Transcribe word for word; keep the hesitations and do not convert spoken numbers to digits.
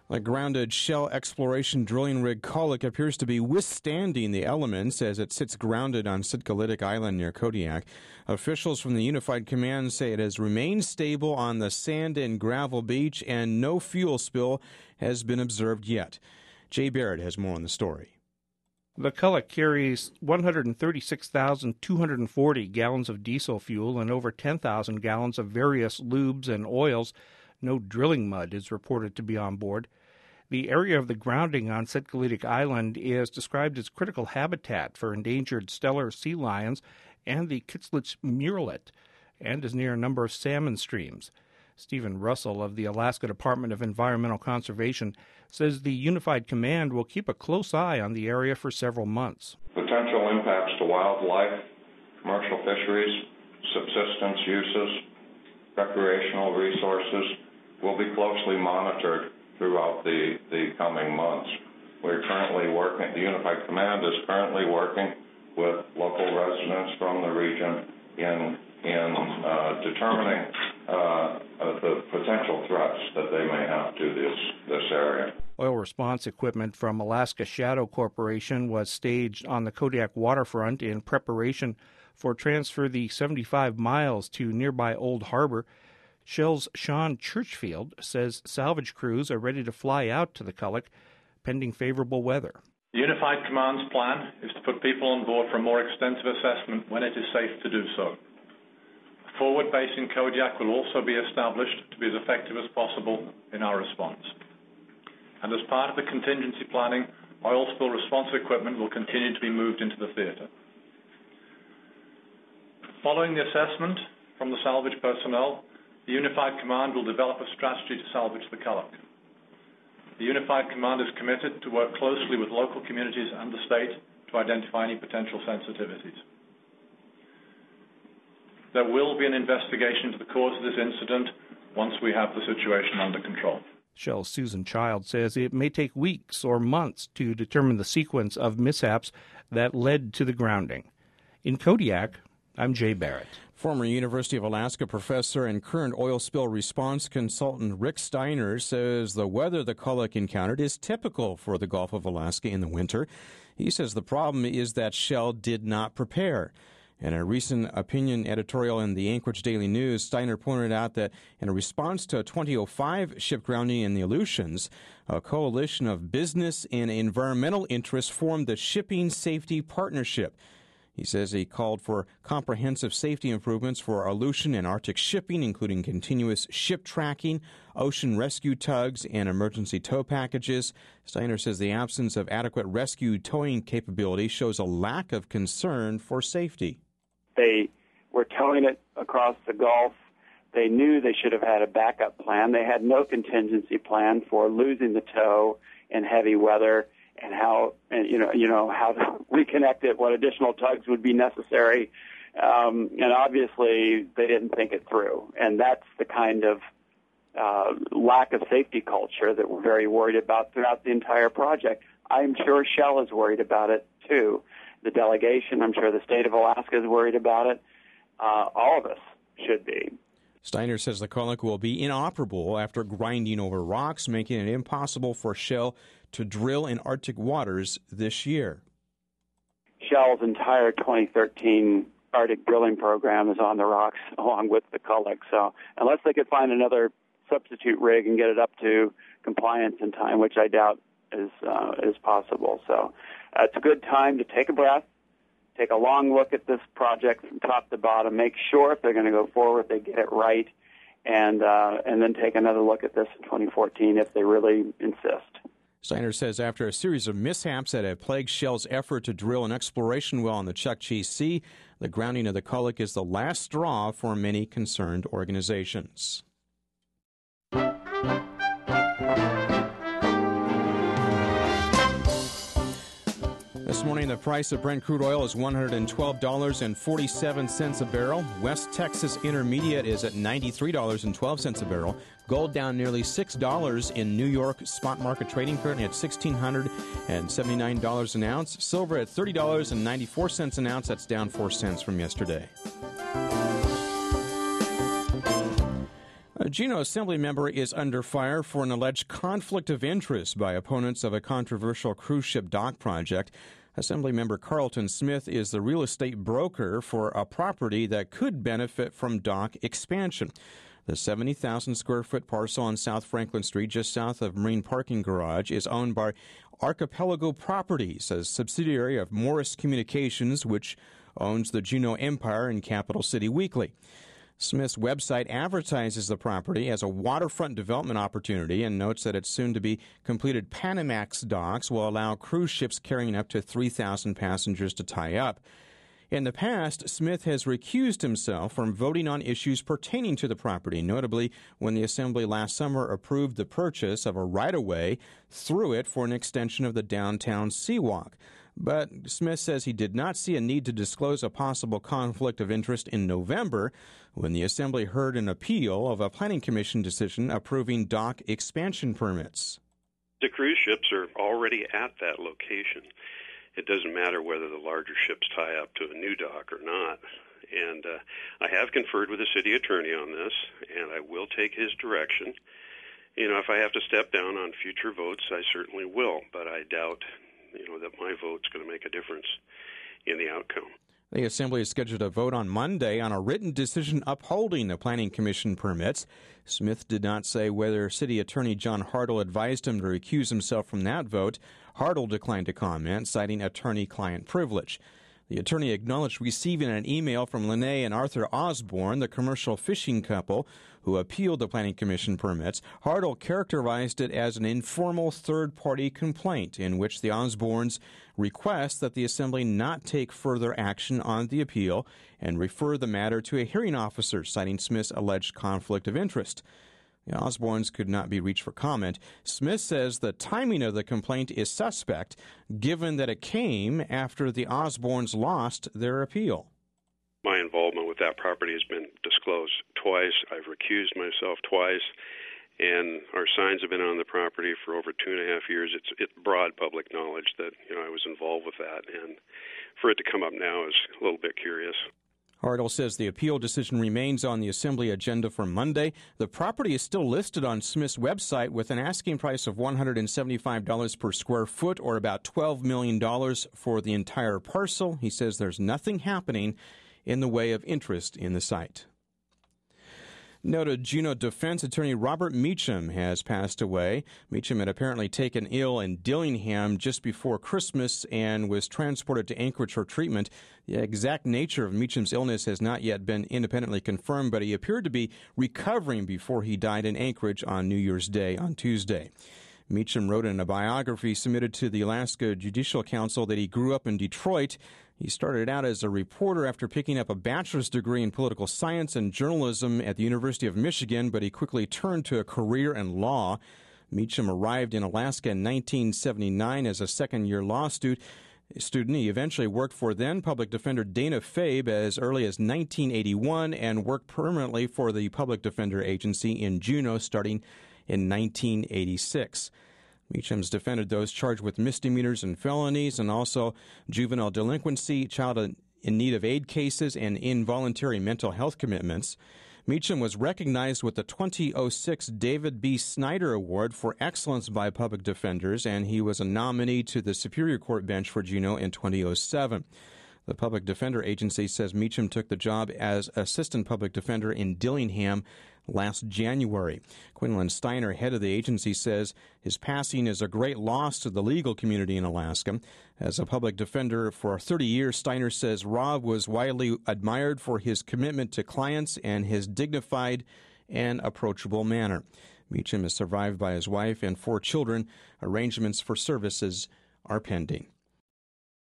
The grounded Shell exploration drilling rig Kulik appears to be withstanding the elements as it sits grounded on Sitgalitic Island near Kodiak. Officials from the Unified Command say it has remained stable on the sand and gravel beach and no fuel spill has been observed yet. Jay Barrett has more on the story. The Kulik carries one hundred thirty-six thousand two hundred forty gallons of diesel fuel and over ten thousand gallons of various lubes and oils. No drilling mud is reported to be on board. The area of the grounding on Sitgalitic Island is described as critical habitat for endangered Steller sea lions and the Kitzlich murrelet, and is near a number of salmon streams. Stephen Russell of the Alaska Department of Environmental Conservation says the Unified Command will keep a close eye on the area for several months. Potential impacts to wildlife, commercial fisheries, subsistence uses, recreational resources will be closely monitored throughout the, the coming months. We're currently working, the Unified Command is currently working with local residents from the region in, in uh, determining uh, uh, the potential threats that they may have to this, this area. Oil response equipment from Alaska Shadow Corporation was staged on the Kodiak waterfront in preparation for transfer the seventy-five miles to nearby Old Harbor. Shell's Sean Churchfield says salvage crews are ready to fly out to the Kulik pending favorable weather. The Unified Command's plan is to put people on board for a more extensive assessment when it is safe to do so. A forward base in Kodiak will also be established to be as effective as possible in our response. And as part of the contingency planning, oil spill response equipment will continue to be moved into the theater. Following the assessment from the salvage personnel, the Unified Command will develop a strategy to salvage the Kulik. The Unified Command is committed to work closely with local communities and the state to identify any potential sensitivities. There will be an investigation into the cause of this incident once we have the situation under control. Shell's Susan Child says it may take weeks or months to determine the sequence of mishaps that led to the grounding. In Kodiak, I'm Jay Barrett. Former University of Alaska professor and current oil spill response consultant Rick Steiner says the weather the Kulik encountered is typical for the Gulf of Alaska in the winter. He says the problem is that Shell did not prepare. In a recent opinion editorial in the Anchorage Daily News, Steiner pointed out that in a response to a twenty oh five ship grounding in the Aleutians, a coalition of business and environmental interests formed the Shipping Safety Partnership. He says he called for comprehensive safety improvements for Aleutian and Arctic shipping, including continuous ship tracking, ocean rescue tugs, and emergency tow packages. Steiner says the absence of adequate rescue towing capability shows a lack of concern for safety. They were towing it across the Gulf. They knew they should have had a backup plan. They had no contingency plan for losing the tow in heavy weather, and how, and, you know, you know, how to reconnect it, what additional tugs would be necessary. Um, and obviously, they didn't think it through. And that's the kind of uh, lack of safety culture that we're very worried about throughout the entire project. I'm sure Shell is worried about it, too. The delegation, I'm sure the state of Alaska is worried about it. Uh, all of us should be. Steiner says the Kulik will be inoperable after grinding over rocks, making it impossible for Shell to drill in Arctic waters this year. Shell's entire twenty thirteen Arctic drilling program is on the rocks along with the Kulik. So unless they could find another substitute rig and get it up to compliance in time, which I doubt is uh, is possible. So uh, it's a good time to take a breath, take a long look at this project from top to bottom, make sure if they're going to go forward, they get it right, and uh, and then take another look at this in twenty fourteen if they really insist. Steiner says after a series of mishaps that have plagued Shell's effort to drill an exploration well on the Chukchi Sea, the grounding of the Kulik is the last straw for many concerned organizations. This morning, the price of Brent crude oil is one hundred twelve dollars and forty-seven cents a barrel. West Texas Intermediate is at ninety-three dollars and twelve cents a barrel. Gold down nearly six dollars in New York spot market trading, currently at one thousand six hundred seventy-nine dollars an ounce. Silver at thirty dollars and ninety-four cents an ounce. That's down four cents from yesterday. A Juneau Assembly member is under fire for an alleged conflict of interest by opponents of a controversial cruise ship dock project. Assemblymember Carlton Smith is the real estate broker for a property that could benefit from dock expansion. The seventy thousand square foot parcel on South Franklin Street, just south of Marine Parking Garage, is owned by Archipelago Properties, a subsidiary of Morris Communications, which owns the Juneau Empire and Capital City Weekly. Smith's website advertises the property as a waterfront development opportunity and notes that its soon-to-be completed Panamax docks will allow cruise ships carrying up to three thousand passengers to tie up. In the past, Smith has recused himself from voting on issues pertaining to the property, notably when the Assembly last summer approved the purchase of a right-of-way through it for an extension of the downtown Seawalk. But Smith says he did not see a need to disclose a possible conflict of interest in November when the Assembly heard an appeal of a Planning Commission decision approving dock expansion permits. The cruise ships are already at that location. It doesn't matter whether the larger ships tie up to a new dock or not. And uh, I have conferred with the city attorney on this, and I will take his direction. You know, if I have to step down on future votes, I certainly will, but I doubt you know, that my vote's going to make a difference in the outcome. The Assembly is scheduled to vote on Monday on a written decision upholding the Planning Commission permits. Smith did not say whether City Attorney John Hartle advised him to recuse himself from that vote. Hartle declined to comment, citing attorney-client privilege. The attorney acknowledged receiving an email from Lene and Arthur Osborne, the commercial fishing couple who appealed the Planning Commission permits. Hartle characterized it as an informal third-party complaint in which the Osbornes request that the Assembly not take further action on the appeal and refer the matter to a hearing officer, citing Smith's alleged conflict of interest. The Osbornes could not be reached for comment. Smith says the timing of the complaint is suspect, given that it came after the Osbornes lost their appeal. My involvement with that property has been disclosed twice. I've recused myself twice, and our signs have been on the property for over two and a half years. It's it's broad public knowledge that you know I was involved with that, and for it to come up now is a little bit curious. Hartle says the appeal decision remains on the Assembly agenda for Monday. The property is still listed on Smith's website with an asking price of one hundred seventy-five dollars per square foot, or about twelve million dollars for the entire parcel. He says there's nothing happening in the way of interest in the site. Noted Juneau defense attorney Robert Meacham has passed away. Meacham had apparently taken ill in Dillingham just before Christmas and was transported to Anchorage for treatment. The exact nature of Meacham's illness has not yet been independently confirmed, but he appeared to be recovering before he died in Anchorage on New Year's Day on Tuesday. Meacham wrote in a biography submitted to the Alaska Judicial Council that he grew up in Detroit. He started out as a reporter after picking up a bachelor's degree in political science and journalism at the University of Michigan, but he quickly turned to a career in law. Meacham arrived in Alaska in nineteen seventy-nine as a second-year law student. Student. He eventually worked for then public defender Dana Fabe as early as nineteen eighty-one and worked permanently for the Public Defender Agency in Juneau starting in nineteen eighty-six. Meacham's defended those charged with misdemeanors and felonies and also juvenile delinquency, child in need of aid cases, and involuntary mental health commitments. Meacham was recognized with the twenty oh six David B. Snyder Award for Excellence by Public Defenders, and he was a nominee to the Superior Court bench for Juneau in two thousand seven. The Public Defender Agency says Meacham took the job as Assistant Public Defender in Dillingham last January. Quinlan Steiner, head of the agency, says his passing is a great loss to the legal community in Alaska. As a public defender for thirty years, Steiner says Rob was widely admired for his commitment to clients and his dignified and approachable manner. Meacham is survived by his wife and four children. Arrangements for services are pending.